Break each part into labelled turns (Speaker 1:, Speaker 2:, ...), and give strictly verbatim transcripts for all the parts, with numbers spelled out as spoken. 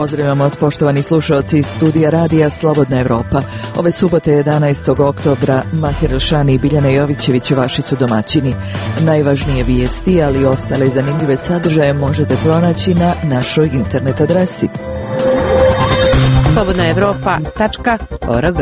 Speaker 1: Pozdravljamo vas, poštovani slušalci iz studija radija Slobodna Evropa. Ove subote jedanaestog oktobra Mahir Elšani i Biljana Jovićević vaši su domaćini. Najvažnije vijesti, ali i ostale zanimljive sadržaje možete pronaći na našoj internet adresi
Speaker 2: slobodna evropa tačka org.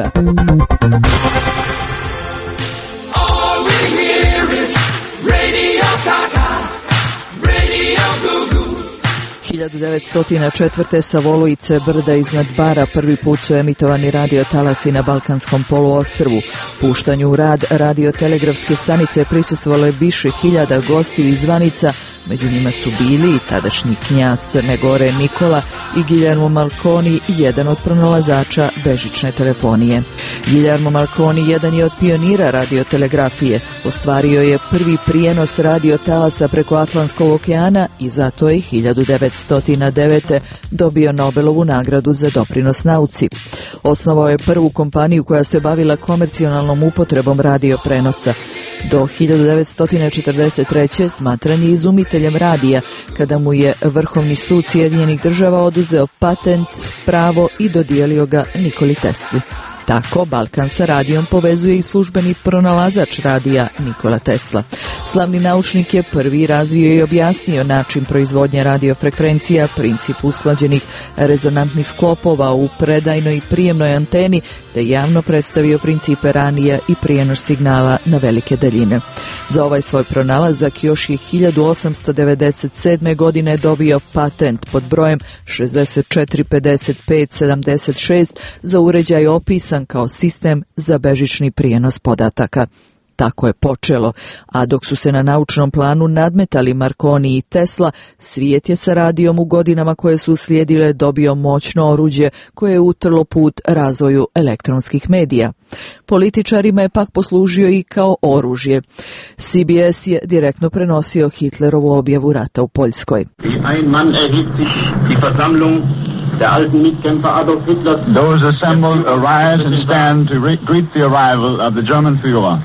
Speaker 1: hiljadu devetsto četvrte sa Volujice brda iznad Bara prvi put su emitovani radio talasi na Balkanskom poluostrvu. Puštanju u rad radiotelegrafske stanice prisustvovale više hiljada gostiju i zvanica, među njima su bili i tadašnji knjaz Crne Gore Nikola i Guillermo Marconi, jedan od pronalazača bežične telefonije. Guillermo Marconi jedan je od pionira radiotelegrafije, ostvario je prvi prijenos radiotalasa preko Atlantskog okeana i zato je hiljadu devetsto devete. dobio Nobelovu nagradu za doprinos nauci. Osnovao je prvu kompaniju koja se bavila komercionalnom upotrebom radioprenosa. Do hiljadu devetsto četrdeset treće smatran je izumiteljem radija, kada mu je Vrhovni sud Sjedinjenih Država oduzeo patent, pravo i dodijelio ga Nikoli Tesli. Tako Balkan sa radijom povezuje i službeni pronalazač radija Nikola Tesla. Slavni naučnik je prvi razvio i objasnio način proizvodnje radiofrekvencija, princip usklađenih rezonantnih sklopova u predajnoj i prijemnoj anteni, te javno predstavio principe ranija i prijenos signala na velike daljine. Za ovaj svoj pronalazak još je hiljadu osamsto devedeset sedme. godine dobio patent pod brojem šezdeset četiri pedeset pet sedamdeset šest za uređaj opisan kao sistem za bežični prijenos podataka. Tako je počelo, a dok su se na naučnom planu nadmetali Marconi i Tesla, svijet je sa radijom u godinama koje su uslijedile dobio moćno oruđe koje je utrlo put razvoju elektronskih medija. Političarima je pak poslužio i kao oružje. C B S je direktno prenosio Hitlerovu objavu rata u Poljskoj.
Speaker 3: Those assembled arise and stand to re- greet the arrival of the German Führer.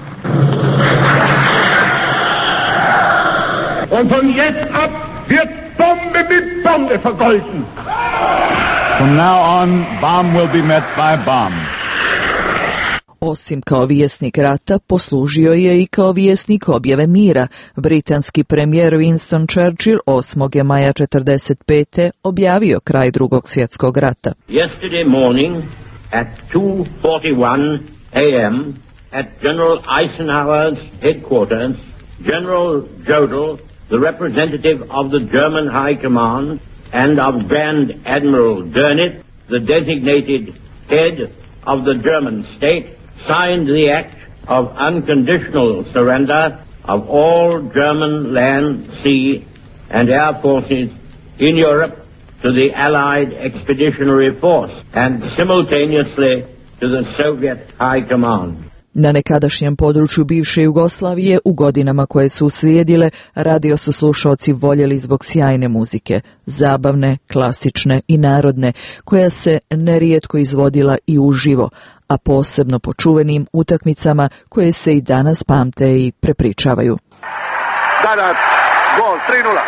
Speaker 4: Und von jetzt ab wird Bombe mit Bombe vergolten.
Speaker 3: From now on, bomb will be met by bomb.
Speaker 1: Osim kao vijesnik rata, poslužio je i kao vijesnik objave mira. Britanski premijer Winston Churchill osmog maja četrdeset pete objavio kraj Drugog svjetskog rata.
Speaker 5: Yesterday morning at two forty-one a m at General Eisenhower's headquarters, General Jodl, the representative of the German High Command, and of Grand Admiral Dönitz, the designated head of the German state, signed the act of unconditional surrender of all German land, sea, and air forces in Europe to the Allied Expeditionary Force and simultaneously to the Soviet High Command.
Speaker 1: Na nekadašnjem području bivše Jugoslavije u godinama koje su uslijedile, radio su slušaoci voljeli zbog sjajne muzike, zabavne, klasične i narodne, koja se nerijetko izvodila i uživo, a posebno po čuvenim utakmicama koje se i danas pamte i prepričavaju.
Speaker 6: Da, da, gol, tri nula.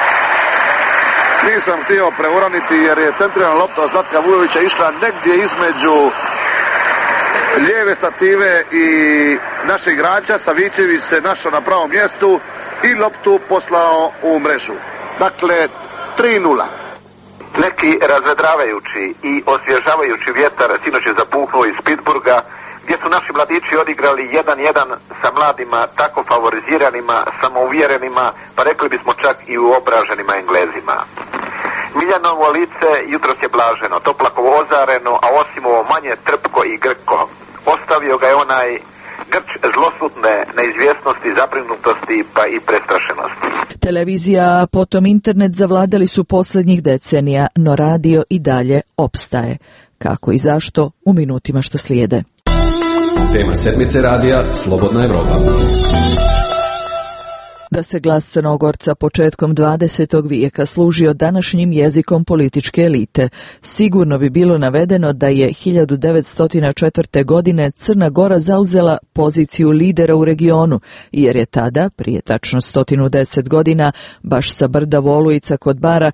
Speaker 6: Nisam htio preuraniti jer je centrirana lopta od Zlatka Vujovića išla negdje između lijeve stative i našeg igrača. Savićević se našao na pravom mjestu i loptu poslao u mrežu. Dakle, tri nula.
Speaker 7: Neki razvedravajući i osvježavajući vjetar sinoć je zapuhnuo iz Pittsburgha, gdje su naši mladići odigrali jedan jedan sa mladima, tako favoriziranima, samouvjerenima, pa rekli bismo čak i uobraženima Englezima. Miljanovo lice jutros je blaženo, toplako ozareno, a osim ovo manje trpko i grko. Ostavio ga je onaj grč zlosutne neizvjesnosti, zabrinutosti pa i prestrašenosti.
Speaker 1: Televizija, a potom internet zavladali su posljednjih decenija, no radio i dalje opstaje. Kako i zašto, u minutima što slijede.
Speaker 8: Tema sedmice radija Slobodna Evropa.
Speaker 1: Da se glas Crnogorca početkom dvadesetog vijeka služio današnjim jezikom političke elite, sigurno bi bilo navedeno da je hiljadu devetsto četvrte. godine Crna Gora zauzela poziciju lidera u regionu, jer je tada, prije tačno sto deset godina, baš sa brda Volujica kod Bara,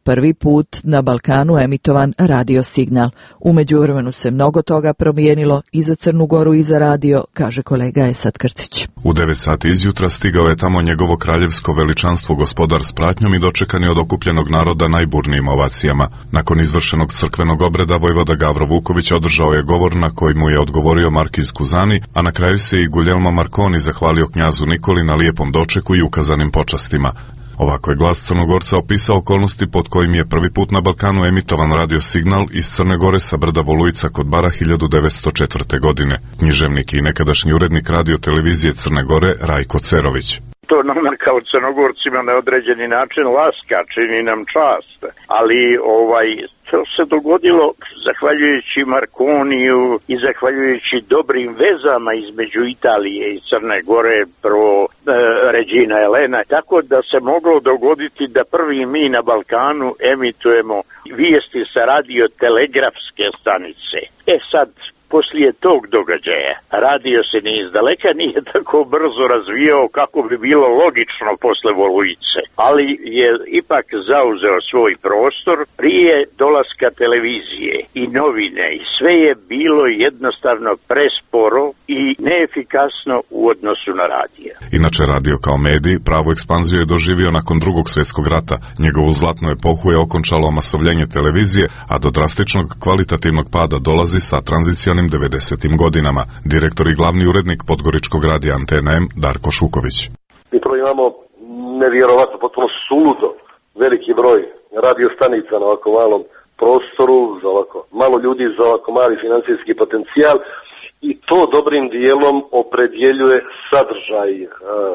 Speaker 1: prvi put na Balkanu emitovan radio signal. U međuvremenu se mnogo toga promijenilo i za Crnu Goru i za radio, kaže kolega Esad Krcić.
Speaker 9: U devet sati izjutra stigao je tamo njegovo kraljevsko veličanstvo gospodar s pratnjom i dočekan je od okupljenog naroda najburnijim ovacijama. Nakon izvršenog crkvenog obreda vojvoda Gavro Vuković održao je govor na koji mu je odgovorio markiz Kuzani, a na kraju se i Guglielmo Marconi zahvalio knjazu Nikoli na lijepom dočeku i ukazanim počastima. Ovako je glas Crnogorca opisao okolnosti pod kojim je prvi put na Balkanu emitovan radio signal iz Crne Gore sa brda Volujica kod Bara hiljadu devetsto četvrte. godine. Književnik i nekadašnji urednik radio televizije Crne Gore Rajko Cerović.
Speaker 10: To nama kao Crnogorcima na određeni način laska, čini nam čast, ali ovaj to se dogodilo zahvaljujući Marconiju i zahvaljujući dobrim vezama između Italije i Crne Gore, prvo e, Regina Elena, tako da se moglo dogoditi da prvi mi na Balkanu emitujemo vijesti sa radiotelegrafske stanice. E sad, poslije tog događaja radio se ni izdaleka nije tako brzo razvijao kako bi bilo logično posle Volujice, ali je ipak zauzeo svoj prostor prije dolaska televizije i novine i sve je bilo jednostavno presporo i neefikasno u odnosu na radio.
Speaker 9: Inače, radio kao medij pravu ekspanziju je doživio nakon drugog svjetskog rata. Njegovu zlatnu epohu je okončalo omasovljenje televizije, a do drastičnog kvalitativnog pada dolazi sa tranzicionim devedesetim godinama. Direktor i glavni urednik podgoričkog radija Antena M Darko Šuković.
Speaker 11: Mi prvo imamo nevjerovatno, potpuno suludo veliki broj radio stanica na ovako malom prostoru, za ovako malo ljudi, za ovako mali financijski potencijal i to dobrim dijelom opredjeljuje sadržaj uh,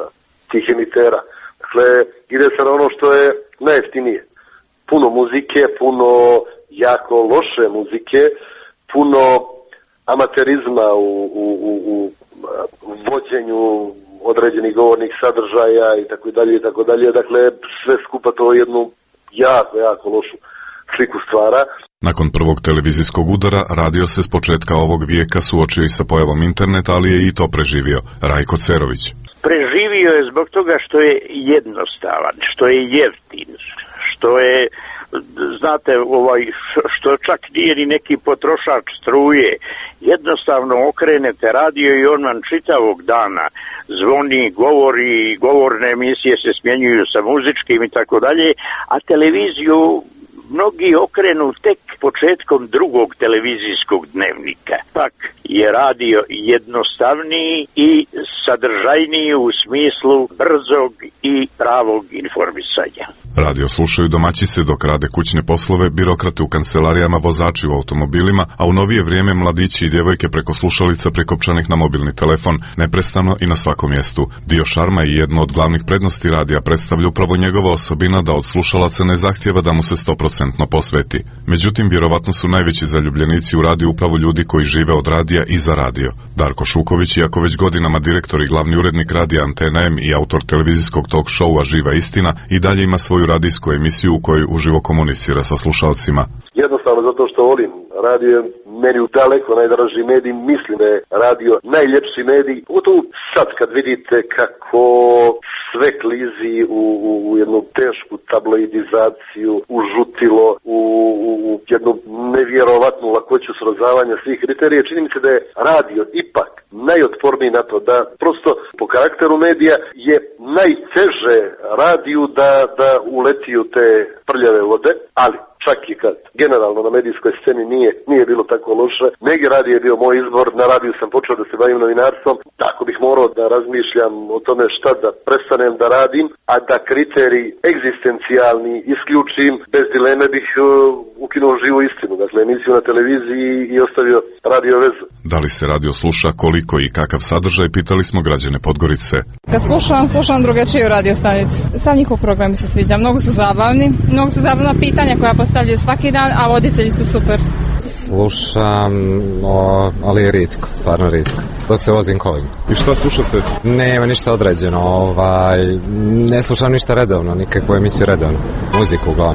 Speaker 11: tih emitera. Dakle, ide se na ono što je najjeftinije. Puno muzike, puno jako loše muzike, puno amaterizma u, u, u, u vođenju određenih govornih sadržaja i tako dalje i tako dalje. Dakle, sve skupa to jednu jako, jako lošu sliku stvara.
Speaker 9: Nakon prvog televizijskog udara, radio se s početka ovog vijeka suočio i sa pojavom interneta, ali je i to preživio. Rajko Cerović.
Speaker 10: Preživio je zbog toga što je jednostavan, što je jeftin, što je, znate, ovaj, što čak nije ni neki potrošač struje. Jednostavno okrenete radio i on vam čitavog dana zvoni, govori, govorne emisije se smjenjuju sa muzičkim i tako dalje, a televiziju mnogi okrenu tek početkom drugog televizijskog dnevnika. Pak je radio jednostavniji i sadržajniji u smislu brzog i pravog informisanja.
Speaker 9: Radio slušaju domaćice dok rade kućne poslove, birokrate u kancelarijama, vozači u automobilima, a u novije vrijeme mladići i djevojke preko slušalica prekopčanih na mobilni telefon, neprestano i na svakom mjestu. Dio šarma i jednu od glavnih prednosti radija predstavlja upravo njegova osobina da od slušalaca ne zahtjeva da mu se sto posto posveti. Međutim, vjerovatno su najveći zaljubljenici u radiju upravo ljudi koji žive od radija i za radio. Darko Šuković, iako već godinama direktor i glavni urednik radija Antena M i autor televizijskog talk showa Živa istina, i dalje ima svoju radijsku emisiju u kojoj uživo komunicira sa slušalcima.
Speaker 11: Jednostavno zato što volim radio, meni u daleko najdraži medij, mislim da je radio najljepši medij. Pogotovo sad kad vidite kako sve klizi u, u, u jednu tešku tabloidizaciju, u žutilo, u, u, u jednu nevjerovatnu lakoću srozavanja svih kriterija, čini mi se da je radio ipak najotporniji na to, da prosto po karakteru medija je najteže radiju da, da uleti u te prljave vode, ali čak i kad generalno na medijskoj sceni nije, nije bilo tako loše. Megi radio je bio moj izbor, na radiju sam počeo da se bavim novinarstvom, tako bih morao da razmišljam o tome šta da prestanem da radim, a da kriterij egzistencijalni isključim, bez dileme bih uh, ukinuo Živu istinu, dakle emisiju na televiziji i ostavio radio vezu.
Speaker 9: Da li se radio sluša, koliko i kakav sadržaj, pitali smo građane Podgorice.
Speaker 12: Kad slušam, slušam drugačiju radio stanicu. Sam njihov program mi se sviđa, mnogo su zabavni, mnogo su zabavna pitanja koja postavljaju svaki dan, a voditelji su super.
Speaker 13: Slušam, o, ali rijetko, stvarno rijetko, dok se vozim kolima.
Speaker 9: I šta slušate?
Speaker 13: Nema ništa određeno, ovaj, ne slušam ništa redovno, nikakvu emisiju redovno, muziku uglavnom.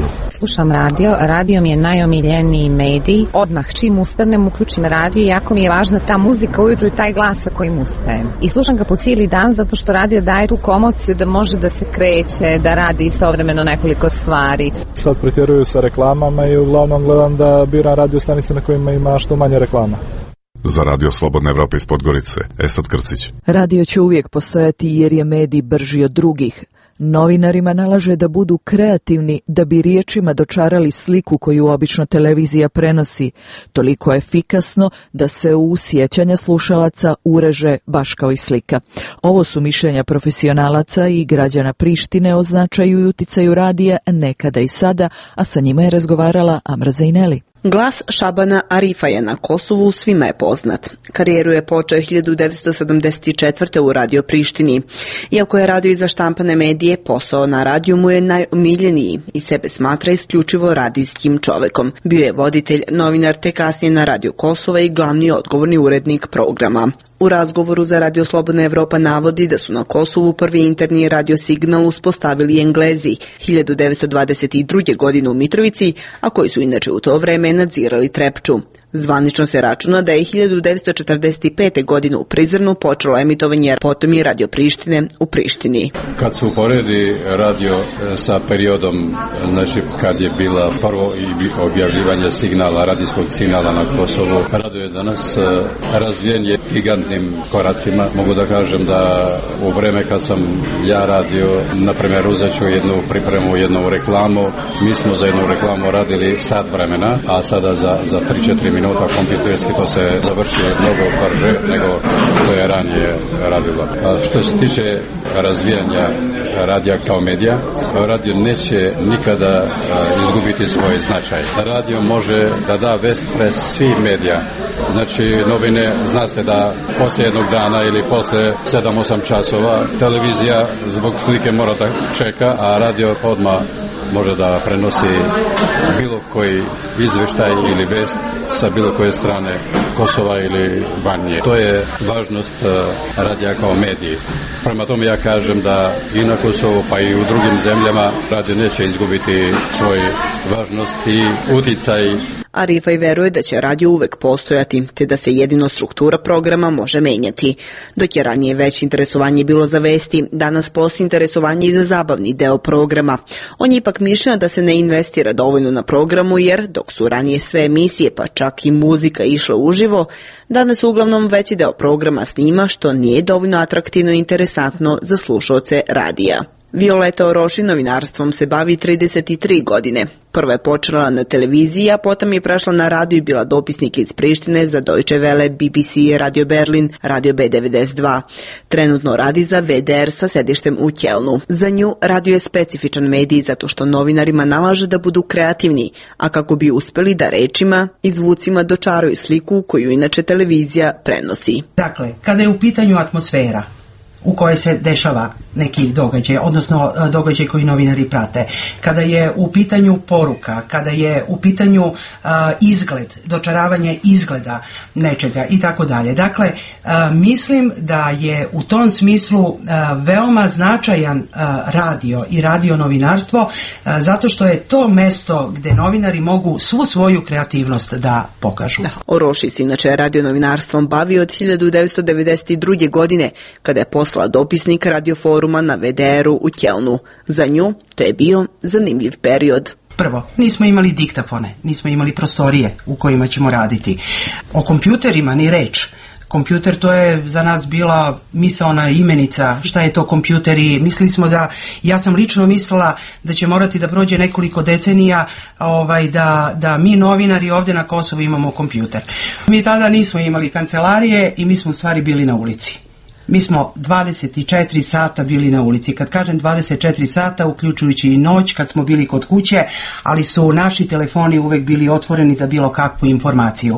Speaker 2: slušam radio. Radio mi je najomiljeniji medij. Odmah čim ustanem uključim radio i jako mi je važna ta muzika ujutru i taj glas sa kojim ustajem. I slušam ga po cijeli dan zato što radio daje tu komociju da može da se kreće, da radi istovremeno nekoliko stvari.
Speaker 14: Sad pretjeruju sa reklamama i uglavnom gledam da biram radio stanice na kojima ima što manje reklama.
Speaker 9: Za Radio Slobodna Evropa iz Podgorice, Esad Krcić.
Speaker 1: Radio će uvijek postojati jer je medij brži od drugih. Novinarima nalaže da budu kreativni da bi riječima dočarali sliku koju obično televizija prenosi, toliko efikasno da se u sjećanja slušalaca ureže baš kao i slika. Ovo su mišljenja profesionalaca i građana Prištine o značaju i uticaju radija nekada i sada, a sa njima je razgovarala Amra Zejneli.
Speaker 15: Glas Šabana Arifaja na Kosovu svima je poznat. Karijeru je počeo hiljadu devetsto sedamdeset četvrte. u Radio Prištini. Iako je radio i za štampane medije, posao na radiju mu je najomiljeniji i sebe smatra isključivo radijskim čovekom. Bio je voditelj, novinar te kasnije na Radio Kosova i glavni odgovorni urednik programa. U razgovoru za Radio Slobodna Evropa navodi da su na Kosovu prvi interni radio signal uspostavili Englezi hiljadu devetsto dvadeset druge. godine u Mitrovici, a koji su inače u to vreme nadzirali Trepču. Zvanično se računa da je hiljadu devetsto četrdeset pete. godine u Prizrenu počelo emitovanje, potom i Radio Prištine u Prištini.
Speaker 16: Kad se uporedi radio sa periodom, znači kad je bila prvo objavljivanje signala, radijskog signala na Kosovu, radio je danas razvijen je gigantnim koracima. Mogu da kažem da u vreme kad sam ja radio, na primjer uzet ću jednu pripremu, jednu reklamu, mi smo za jednu reklamu radili sat vremena, a sada za, za tri četiri minuta kompjuterski to se završi mnogo brže nego što je ranije radilo. A što se tiče razvijanja radija kao medija, radio neće nikada izgubiti svoj značaj. Radio može da da vest pre svih medija. Znači novine, zna se da poslije jednog dana ili poslije sedam osam časova televizija zbog slike mora da čeka, a radio odmah može da prenosi bilo koji izveštaj ili vest sa bilo koje strane Kosova ili van nje. To je važnost radija kao mediji. Prema tome ja kažem da i na Kosovu pa i u drugim zemljama radio neće izgubiti svoj važnost i uticaj.
Speaker 15: Arifaj veruje da će radio uvek postojati, te da se jedino struktura programa može menjati. Dok je ranije veće interesovanje bilo za vesti, danas postoji interesovanje i za zabavni deo programa. On je ipak mišljenja da se ne investira dovoljno na programu jer, dok su ranije sve emisije, pa čak i muzika išla uživo, danas uglavnom veći deo programa snima, što nije dovoljno atraktivno i interesantno za slušaoce radija. Violeta Oroši novinarstvom se bavi trideset tri godine. Prvo je počela na televiziji, a potom je prešla na radio i bila dopisnik iz Prištine za Deutsche Welle, B B C, Radio Berlin, Radio B devedeset dva. Trenutno radi za V D R sa sedištem u Kjelnu. Za nju radio je specifičan medij zato što novinarima nalaže da budu kreativni, a kako bi uspeli da rečima i zvucima dočaraju sliku koju inače televizija prenosi.
Speaker 17: Dakle, kada je u pitanju atmosfera u kojoj se dešava neki događaj, odnosno događaj koji novinari prate. Kada je u pitanju poruka, kada je u pitanju uh, izgled, dočaravanje izgleda nečega i tako dalje. Dakle, uh, mislim da je u tom smislu uh, veoma značajan uh, radio i radio novinarstvo uh, zato što je to mesto gde novinari mogu svu svoju kreativnost da pokažu.
Speaker 15: Da. Oroši se inače radio novinarstvom bavi od hiljadu devetsto devedeset druge. godine kada je poslala dopisnik Radio Foruma na V D R-u u Kjelnu. Za nju to je bio zanimljiv period.
Speaker 17: Prvo, nismo imali diktafone, nismo imali prostorije u kojima ćemo raditi. O kompjuterima ni reč. Kompjuter, to je za nas bila misaona imenica, šta je to kompjuter, i mislili smo da, ja sam lično mislila da će morati da prođe nekoliko decenija ovaj, da, da mi novinari ovdje na Kosovu imamo kompjuter. Mi tada nismo imali kancelarije i mi smo u stvari bili na ulici. Mi smo dvadeset četiri sata bili na ulici. Kad kažem dvadeset četiri sata, uključujući i noć kad smo bili kod kuće, ali su naši telefoni uvek bili otvoreni za bilo kakvu informaciju.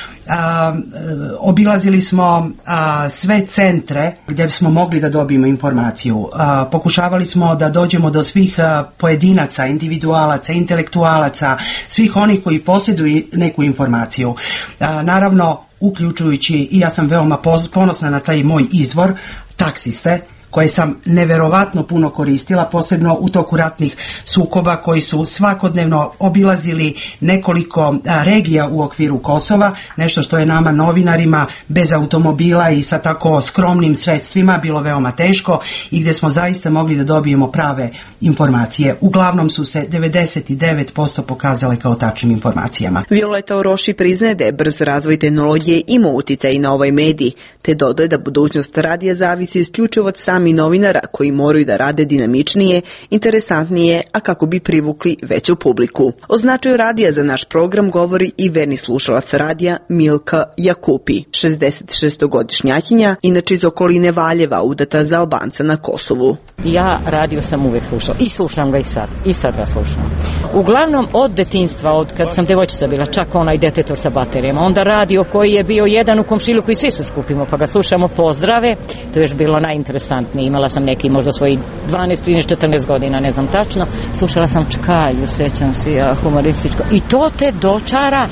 Speaker 17: A, obilazili smo a, sve centre gdje smo mogli da dobijemo informaciju. A, pokušavali smo da dođemo do svih a, pojedinaca, individualaca, intelektualaca, svih onih koji posjeduju neku informaciju. A, naravno, uključujući, i ja sam veoma ponosna na taj moj izvor, taksiste, koje sam neverovatno puno koristila, posebno u toku ratnih sukoba koji su svakodnevno obilazili nekoliko a, regija u okviru Kosova, nešto što je nama novinarima bez automobila i sa tako skromnim sredstvima bilo veoma teško i gdje smo zaista mogli da dobijemo prave informacije. Uglavnom su se devedeset devet posto pokazale kao tačnim informacijama.
Speaker 15: Violeta Oroši priznaje da je brz razvoj tehnologije imao uticaj na ovaj medij, te dodaje da budućnost radija zavisi isključivo od sami novinara koji moraju da rade dinamičnije, interesantnije, a kako bi privukli veću publiku. O značaju radija za naš program govori i verni slušalac radija Milka Jakupi, šezdesetšestogodišnjakinja, inače iz okoline Valjeva, udata za Albanca na Kosovu.
Speaker 18: Ja radio sam uvek slušala i slušam ga i sad, i sad ga slušam. Uglavnom od detinjstva, od kad sam devojčica bila, čak onaj detektor sa baterijama, onda radio koji je bio jedan u komšiluku i svi se skupimo pa ga slušamo, pozdrave, to je još bilo najinteresantnije, imala sam neki možda svoji dvanaest, trinaest, četrnaest godina, ne znam tačno, slušala sam Čkalju, sećam se ja, humorističko, i to te dočara,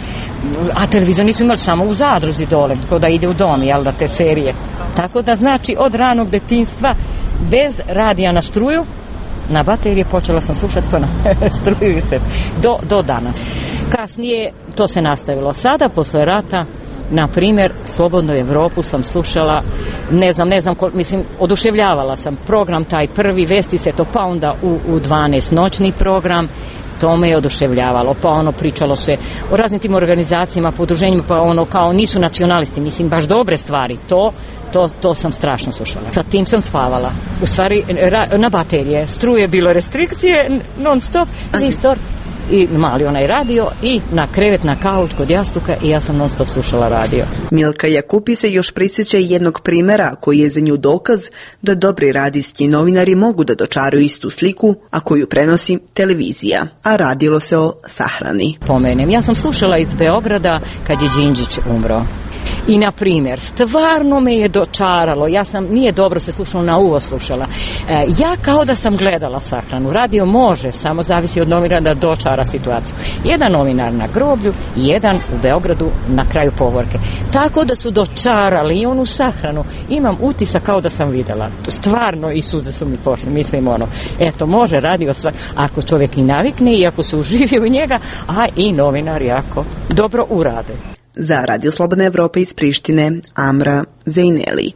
Speaker 18: a televizor nisu imali samo u Zadruzi dole, kao da ide u dom, jel da, te serije. Tako da znači od ranog detinjstva bez radija na struju, na baterije počela sam slušati ko na struju i se do, do danas. Kasnije to se nastavilo. Sada, posle rata, na primjer, Slobodnu Evropu sam slušala, ne znam, ne znam, ko, mislim, oduševljavala sam program taj prvi, Vesti se to, pa onda u, u dvanaest noćni program, to me je oduševljavalo, pa ono pričalo se o raznim tim organizacijama, podruženjima, pa ono kao nisu nacionalisti, mislim, baš dobre stvari, to To, to sam strašno slušala. Sa tim sam spavala. U stvari, ra, na baterije. Struje bilo restrikcije, non stop, zistor i mali onaj radio i na krevet, na kauč kod jastuka i ja sam non stop slušala radio.
Speaker 15: Milka Jakupi se još prisjeća jednog primjera koji je za nju dokaz da dobri radijski novinari mogu da dočaraju istu sliku, a koju prenosi televizija. A radilo se o sahrani.
Speaker 18: Pomenem, ja sam slušala iz Beograda kad je Đinđić umro. I, na primjer, stvarno me je dočaralo, ja sam, nije dobro se slušalo, na uvo slušala, e, ja kao da sam gledala sahranu, radio može, samo zavisi od novinara da dočara situaciju. Jedan novinar na groblju i jedan u Beogradu na kraju povorke. Tako da su dočarali i onu sahranu, imam utisak kao da sam videla, to stvarno i suze su mi pošli, mislim ono, eto, može radio stvar, ako čovjek i navikne i ako se uživi u njega, a i novinari ako dobro urade.
Speaker 15: Za Radio Slobodna Evropa iz Prištine, Amra Zejneli.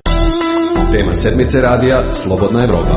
Speaker 8: Tema sedmice radija Slobodna Evropa.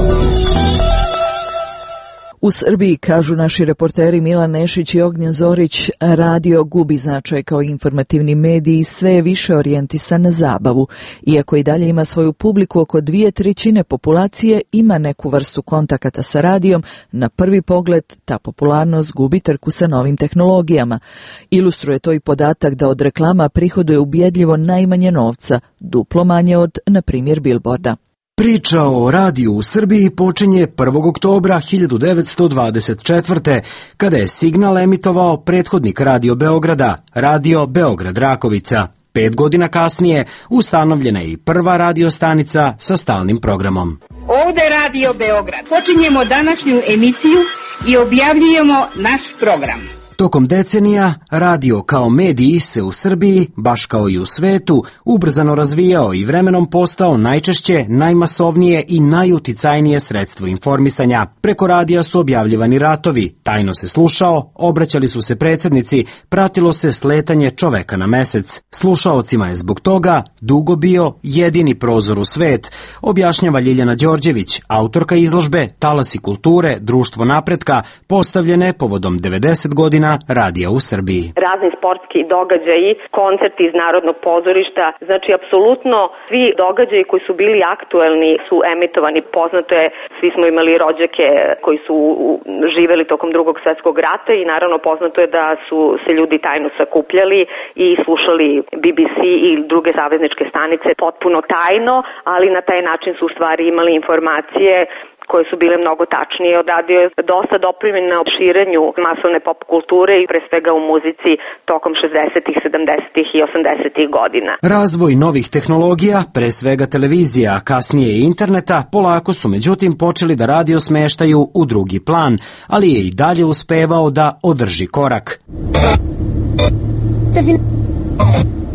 Speaker 1: U Srbiji, kažu naši reporteri Milan Nešić i Ognjen Zorić, radio gubi značaj kao informativni medij i sve je više orijentisan na zabavu. Iako i dalje ima svoju publiku, oko dvije trećine populacije ima neku vrstu kontakata sa radijom, na prvi pogled ta popularnost gubi trku sa novim tehnologijama. Ilustruje to i podatak da od reklama prihoduje ubjedljivo najmanje novca, duplo manje od, na primjer, bilborda.
Speaker 19: Priča o radiju u Srbiji počinje prvog oktobra hiljadu devetsto dvadeset četvrte. kada je Signal emitovao prethodnik Radio Beograda, Radio Beograd Rakovica. Pet godina kasnije ustanovljena je i prva radio stanica sa stalnim programom.
Speaker 20: Ovde Radio Beograd. Počinjemo današnju emisiju i objavljujemo naš program.
Speaker 19: Tokom decenija, radio kao medij se u Srbiji, baš kao i u svetu, ubrzano razvijao i vremenom postao najčešće, najmasovnije i najuticajnije sredstvo informisanja. Preko radija su objavljivani ratovi, tajno se slušao, obraćali su se predsjednici, pratilo se sletanje čoveka na mesec. Slušaocima je zbog toga dugo bio jedini prozor u svet, objašnjava Ljiljana Đorđević, autorka izložbe Talasi kulture, društvo napretka, postavljene povodom devedeset godina radija u Srbiji.
Speaker 21: Razni sportski događaji, koncerti iz Narodnog pozorišta, znači apsolutno svi događaji koji su bili aktuelni su emitovani. Poznato je, svi smo imali rođake koji su živeli tokom Drugog svjetskog rata i naravno poznato je da su se ljudi tajno sakupljali i slušali B B C i druge savezničke stanice potpuno tajno, ali na taj način su u stvari imali informacije koje su bile mnogo tačnije. Radio je dosta doprineo širenju masovne pop kulture i pre svega u muzici tokom šezdesetih, sedamdesetih i osamdesetih godina.
Speaker 19: Razvoj novih tehnologija, pre svega televizija, a kasnije i interneta, polako su međutim počeli da radio smeštaju u drugi plan, ali je i dalje uspevao da održi korak.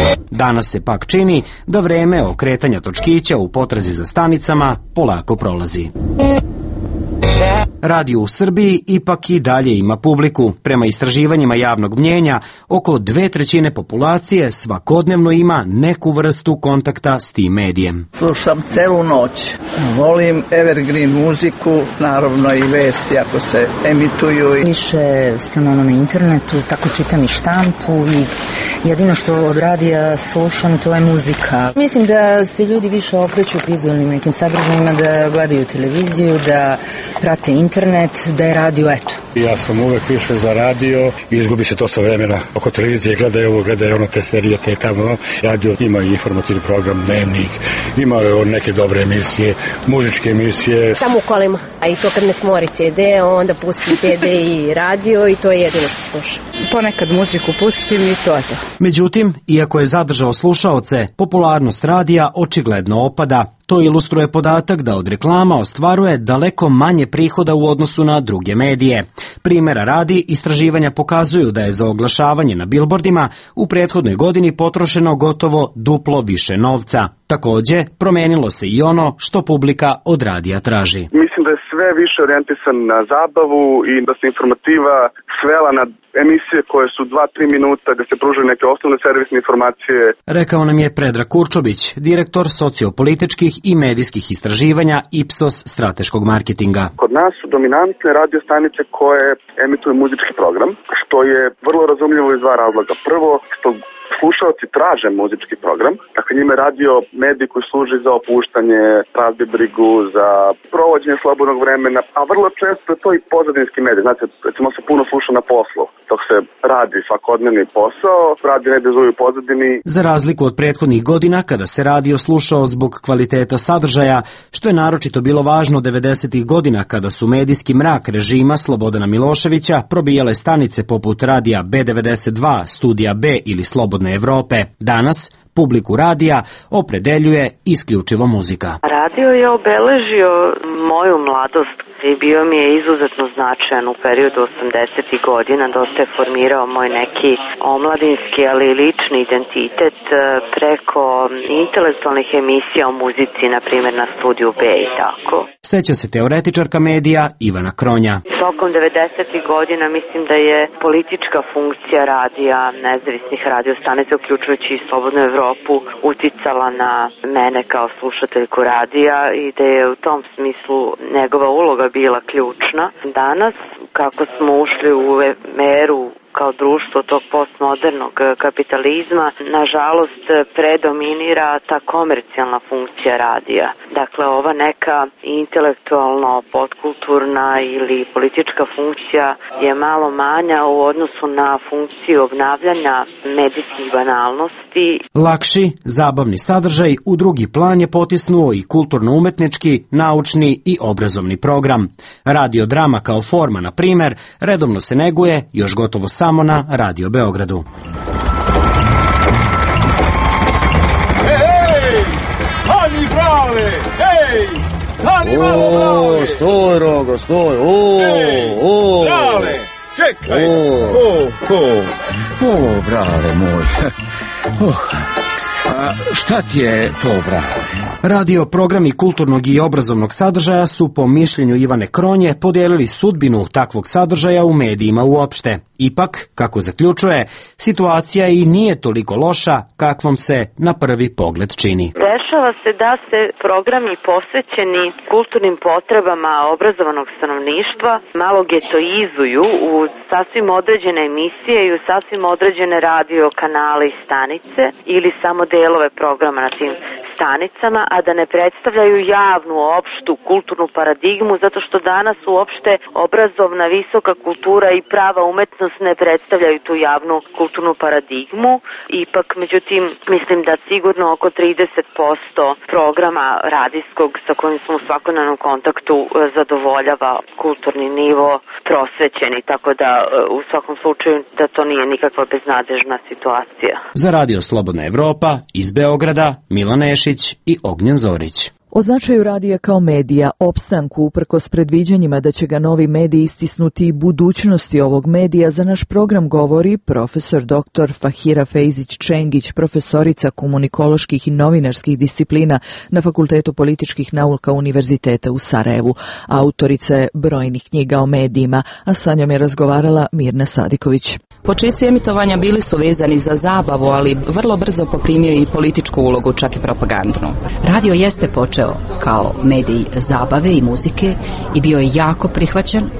Speaker 19: Danas se pak čini da vreme okretanja točkića u potrazi za stanicama polako prolazi. Radio u Srbiji ipak i dalje ima publiku. Prema istraživanjima javnog mnjenja, oko dve trećine populacije svakodnevno ima neku vrstu kontakta s tim medijem.
Speaker 4: Slušam celu noć. Volim evergreen muziku, naravno i vesti ako se emituju.
Speaker 22: Više sam ono na internetu, tako čitam i štampu i jedino što od radija slušam to je muzika. Mislim da se ljudi više okreću vizualnim nekim sadržajima, da gledaju televiziju, da prate internet, da je radio eto.
Speaker 23: Ja sam uvek više za radio i izgubi se dosta vremena oko televizije, gledaju ovo, gledaju ono, te serije, te tamo. Radio ima i informativni program, dnevnik, ima neke dobre emisije, muzičke emisije.
Speaker 24: Samo u kolima, a i to kad me smori ce de, onda pustim ce de i radio i to je jedino što slušam.
Speaker 22: Ponekad muziku pustim i to je to.
Speaker 19: Međutim, iako je zadržao slušaoce, popularnost radija očigledno opada. To ilustruje podatak da od reklama ostvaruje daleko manje prihoda u odnosu na druge medije. Primera radi, istraživanja pokazuju da je za oglašavanje na bilbordima u prethodnoj godini potrošeno gotovo duplo više novca. Takođe, promenilo se i ono što publika od radija traži.
Speaker 25: Mislim da je sve više orijentisan na zabavu i da se informativa svela na emisije koje su dva do tri minuta gde se pružaju neke osnovne servisne informacije.
Speaker 19: Rekao nam je Predrag Kurčović, direktor sociopolitičkih i medijskih istraživanja Ipsos strateškog marketinga.
Speaker 25: Kod nas su dominantne radio stanice koje emituju muzički program, što je vrlo razumljivo iz dva razloga. Prvo, što slušalci traže muzički program, dakle njime radio medij koji služi za opuštanje, razbi brigu, za provođenje slobodnog vremena, a vrlo često je to i pozadinski medij. Znate, recimo se puno sluša na poslu, dok se radi svakodnevni posao, radi ne dezuju pozadini.
Speaker 19: Za razliku od prethodnih godina, kada se radio slušao zbog kvaliteta sadržaja, što je naročito bilo važno devedesetih godina kada su medijski mrak režima Slobodana Miloševića probijale stanice poput radija be devedeset dva, Studija B ili Slobodne Evrope. Danas publiku radija opredeljuje isključivo muzika.
Speaker 26: Radio je obeležio moju mladost i bio mi je izuzetno značajan u periodu osamdesetih godina. Dosta je formirao moj neki omladinski, ali i lični identitet preko intelektualnih emisija o muzici, na primjer na Studiju B i tako.
Speaker 19: Seća se teoretičarka medija Ivana Kronja.
Speaker 26: Tokom devedesetih godina mislim da je politička funkcija radija, nezavisnih radiostanica, uključujući i Slobodnu Evropu, uticala na mene kao slušateljku radija i da je u tom smislu njegova uloga bila ključna. Danas, kako smo ušli u eru kao društvo tog postmodernog kapitalizma, nažalost predominira ta komercijalna funkcija radija. Dakle, ova neka intelektualno podkulturna ili politička funkcija je malo manja u odnosu na funkciju obnavljanja medijskih banalnosti.
Speaker 19: Lakši, zabavni sadržaj u drugi plan je potisnuo i kulturno-umetnički, naučni i obrazovni program. Radiodrama kao forma, na primer, redovno se neguje još gotovo samo na Radio Beogradu.
Speaker 27: Ej, stani brale, ej, stani malo brale.
Speaker 28: O, stoj, Rogo, stoj, o, o.
Speaker 27: Brale, čekaj,
Speaker 28: o, o, o, brale moj, oh. A šta ti je to, brale?
Speaker 19: Radio programi kulturnog i obrazovnog sadržaja su, po mišljenju Ivane Kronje, podijelili sudbinu takvog sadržaja u medijima uopšte. Ipak, kako zaključuje, situacija i nije toliko loša kakvom se na prvi pogled čini.
Speaker 26: Dešava se da se programi posvećeni kulturnim potrebama obrazovanog stanovništva malo getoizuju u sasvim određene emisije i u sasvim određene radio kanale i stanice ili samo delove programa na tim stanicama, a da ne predstavljaju javnu, opštu, kulturnu paradigmu, zato što danas uopšte obrazovna, visoka kultura i prava umetnost ne predstavljaju tu javnu kulturnu paradigmu. Ipak, međutim, mislim da sigurno oko trideset posto programa radijskog sa kojim smo u svakodnevnom kontaktu zadovoljava kulturni nivo prosvećeni, tako da u svakom slučaju da to nije nikakva beznadežna situacija.
Speaker 19: Za Radio Slobodna Evropa iz Beograda Milan Nešić i Ognjen Zorić.
Speaker 1: O značaju radija kao medija, opstanku uprkos predviđanjima da će ga novi mediji istisnuti i budućnosti ovog medija, za naš program govori profesor doktor Fahira Fejzić-Čengić, profesorica komunikoloških i novinarskih disciplina na Fakultetu političkih nauka Univerziteta u Sarajevu, autorica je brojnih knjiga o medijima, a sa njom je razgovarala Mirna Sadiković.
Speaker 3: Početci emitovanja bili su vezani za zabavu, ali vrlo brzo poprimio i političku ulogu, čak i propagandnu.
Speaker 5: Radio jeste počeo kao medij zabave i muzike i bio je jako prihvaćen.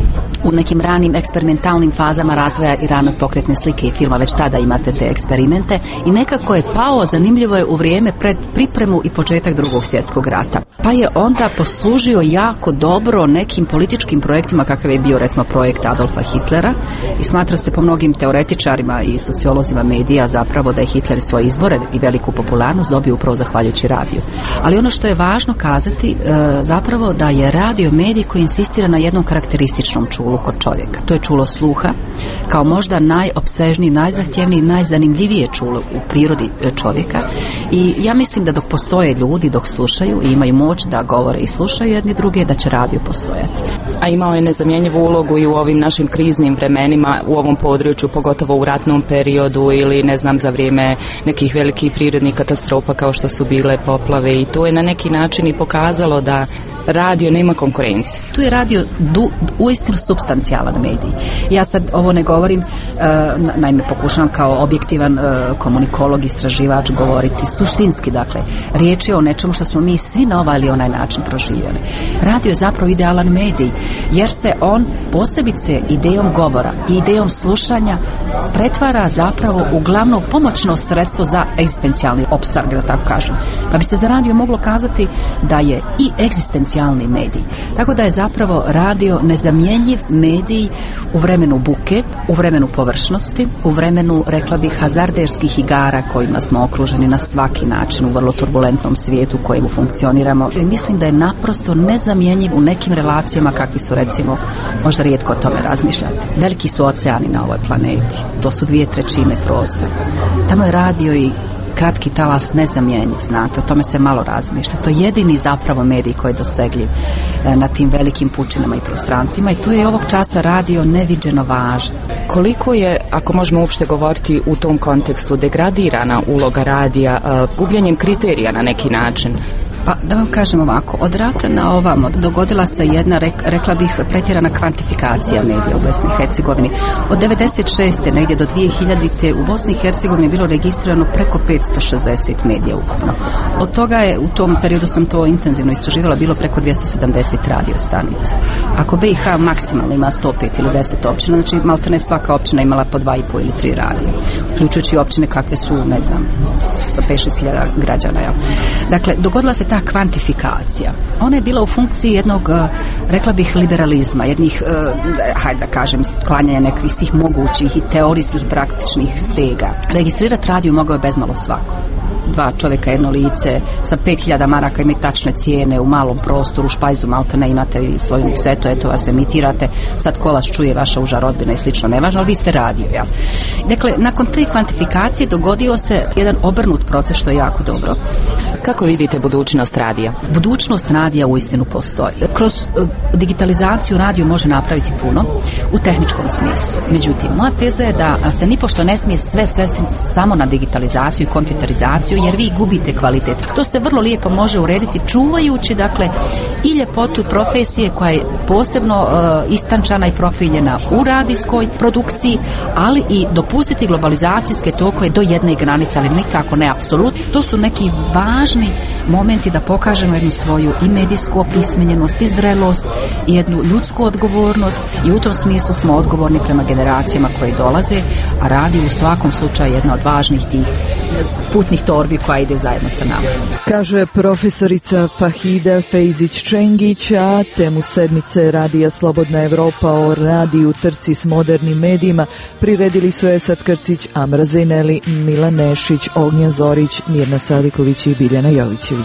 Speaker 5: U nekim ranim eksperimentalnim fazama razvoja i ranog pokretne slike i filma već tada imate te eksperimente i nekako je pao, zanimljivo je, u vrijeme pred pripremu i početak Drugog svjetskog rata. Pa je onda poslužio jako dobro nekim političkim projektima kakav je bio recimo projekt Adolfa Hitlera i smatra se po mnogim teoretičarima i sociolozima medija zapravo da je Hitler svoje izbore i veliku popularnost dobio upravo zahvaljujući radiju. Ali ono što je važno kazati zapravo da je radio medij koji insistira na jednom karakterističnom čulu kod čovjeka. To je čulo sluha, kao možda najopsežniji, najzahtjevniji, najzanimljivije čulo u prirodi čovjeka. I ja mislim da dok postoje ljudi, dok slušaju i imaju moć da govore i slušaju jedni druge, da će radio postojati.
Speaker 3: A imao je nezamjenjivu ulogu i u ovim našim kriznim vremenima, u ovom području, pogotovo u ratnom periodu ili ne znam za vrijeme nekih velikih prirodnih katastrofa kao što su bile poplave, i to je na neki način i pokazalo da radio nema konkurencije.
Speaker 5: Tu je radio du, uistinu supstancijalan medij. Ja sad ovo ne govorim, uh, naime pokušavam kao objektivan uh, komunikolog, istraživač govoriti suštinski, dakle, riječ je o nečemu što smo mi svi na ovaj ili onaj način proživjeli. Radio je zapravo idealan medij, jer se on posebice idejom govora i idejom slušanja pretvara zapravo u glavno pomoćno sredstvo za egzistencijalni opstanak, da tako kažem. Pa bi se za radio moglo kazati da je i egzistencijalni medij. Tako da je zapravo radio nezamjenjiv medij u vremenu buke, u vremenu površnosti, u vremenu, rekla bih, hazarderskih igara kojima smo okruženi na svaki način u vrlo turbulentnom svijetu u kojemu funkcioniramo. I mislim da je naprosto nezamjenjiv u nekim relacijama kakvi su, recimo, možda rijetko o tome razmišljate. Veliki su oceani na ovoj planeti. To su dvije trećine prostora. Tamo je radio i kratki talas nezamjenjiv, znate, o tome se malo razmišlja. To je jedini zapravo medij koji je dosegljiv na tim velikim pučinama i prostranstvima i tu je ovog časa radio neviđeno važan.
Speaker 3: Koliko je, ako možemo uopšte govoriti u tom kontekstu, degradirana uloga radija, gubljenjem kriterija na neki način?
Speaker 5: Pa da vam kažem ovako, od rata na ovamo dogodila se jedna, rekla bih, pretjerana kvantifikacija medija u Bosni i Hercegovini. Od devedeset šeste negdje do dvije hiljadite u Bosni i Hercegovini je bilo registrirano preko petsto šezdeset medija ukupno. Od toga je, u tom periodu sam to intenzivno istraživala, bilo preko dvjesto sedamdeset radio stanica. Ako B i H maksimalno ima sto pet ili deset općina, znači maltene svaka općina imala po dva i po ili tri radija, uključujući općine kakve su, ne znam, sa pet šest hiljada građana. Ja. Dakle, dogodila se ta kvantifikacija. Ona je bila u funkciji jednog, rekla bih, liberalizma, jednih, hajde da kažem, sklanjanja nekih svih mogućih i teorijskih praktičnih stega. Registrirati radio mogao je bezmalo svako. Dva čovjeka, jedno lice, sa pet hiljada maraka imaju tačne cijene u malom prostoru, u špajzu maltene imate i svoju miksetu, eto vas emitirate, sad ko vas čuje, vaša uža rodbina i slično, nevažno, ali vi ste radio, jel? Dakle, nakon te kvantifikacije dogodio se jedan obrnut proces, što je jako dobro.
Speaker 3: Kako vidite budućnost radija?
Speaker 5: Budućnost radija uistinu postoji. Kroz uh, digitalizaciju radio može napraviti puno u tehničkom smislu. Međutim, moja teza je da se nipošto ne smije sve svesti samo na digitalizaciju i kompjuterizaciju, jer vi gubite kvalitet. To se vrlo lijepo može urediti čuvajući, dakle, i ljepotu profesije koja je posebno uh, istančana i profiljena u radijskoj produkciji, ali i dopustiti globalizacijske tokove do jedne granice, ali nikako ne apsolutno. To su neki važni momenti da pokažemo jednu svoju i medijsku opismenjenost, i zrelost, i jednu ljudsku odgovornost, i u tom smislu smo odgovorni prema generacijama koje dolaze, a radio u svakom slučaju jedna od važnih tih putnih torbi koja ide zajedno sa nama.
Speaker 1: Kaže profesorica Fahida Fejzić-Čengić, a temu sedmice Radija Slobodna Evropa o radiju trci s modernim medijima priredili su Esad Krcić, Amra Zejneli, Milan Nešić, Ognjen Zorić, Mirna Sadiković i Biljana Jovićević.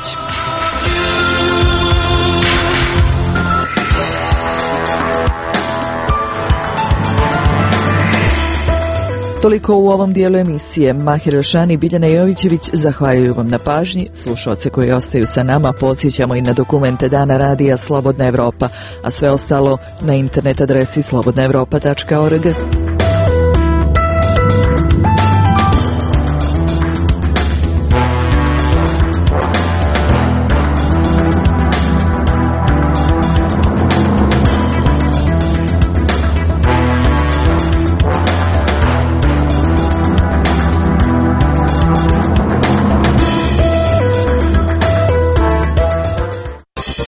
Speaker 1: Toliko u ovom dijelu emisije. Mahir Elšani i Biljana Jovićević zahvaljuju vam na pažnji. Slušaoce koji ostaju sa nama podsjećamo i na dokumente Dana radija Slobodna Evropa, a sve ostalo na internet adresi slobodna evropa tačka org.